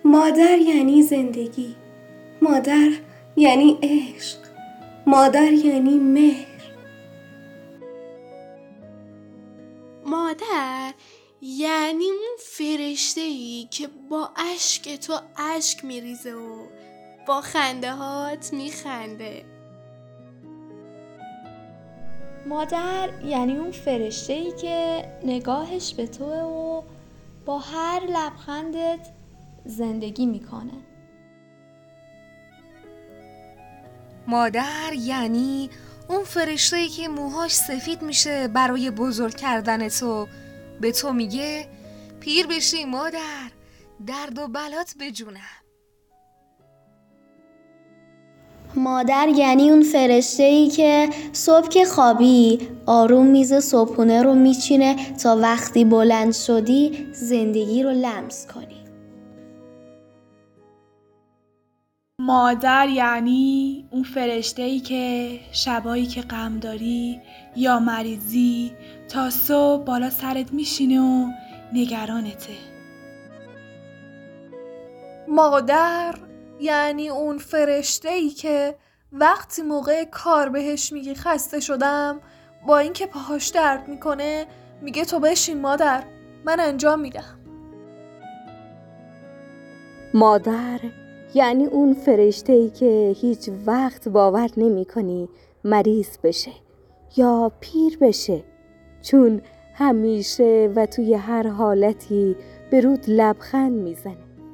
مادر یعنی زندگی، مادر یعنی عشق، مادر یعنی مهر. مادر یعنی اون فرشته‌ای که با اشک تو اشک میریزه و با خنده هات میخنده. مادر یعنی اون فرشته‌ای که نگاهش به توه و با هر لبخندت زندگی میکنه. مادر یعنی اون فرشته‌ای که موهاش سفید میشه برای بزرگ کردن تو، به تو میگه پیر بشی مادر، درد و بلات بجونم. مادر یعنی اون فرشته‌ای که صبح که خوابی آروم میز صبحونه رو میچینه تا وقتی بلند شدی زندگی رو لمس کنی. مادر یعنی اون فرشته‌ای که شبایی که غم داری یا مریضی تا صبح بالا سرت میشینه و نگرانته. مادر یعنی اون فرشته‌ای که وقتی موقع کار بهش میگی خسته شدم، با اینکه پاهاش درد میکنه میگه تو بشین مادر، من انجام میدم. مادر یعنی اون فرشته‌ای که هیچ وقت باور نمی‌کنی مریض بشه یا پیر بشه، چون همیشه و توی هر حالتی به رود لبخند میزنه.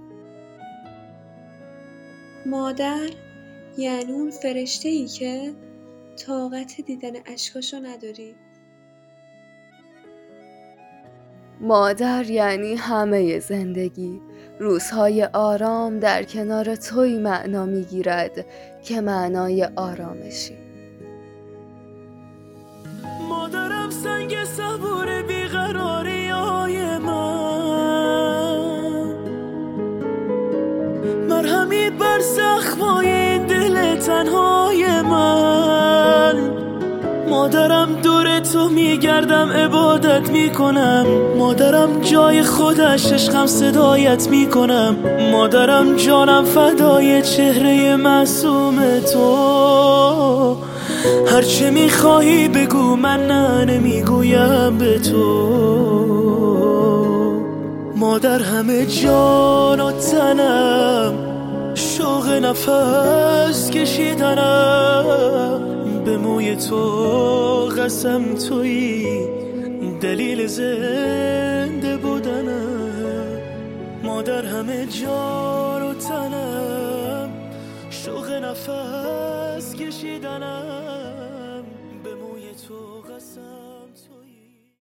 مادر یعنی اون فرشته‌ای که طاقت دیدن اشکاشو نداری. مادر یعنی همه زندگی، روزهای آرام در کنار توی معنا میگیرد که معنای آرامشی. مادرم سنگ صبور بیقراری های من، مرهمی بر زخمای این دل تنهای من. مادرم دور تو میگردم عبادت میکنم، مادرم جای خودش عشقم صدایت میکنم. مادرم جانم فدای چهره معصوم تو، هرچه میخواهی بگو من نه نمیگویم به تو. مادر همه جان و تنم، شوق نفس کشیدنم، به موی تو قسم تویی دلیل زنده بودنم. مادر همه جان و تنم، شوق نفس کشیدنم، به موی تو قسم تویی.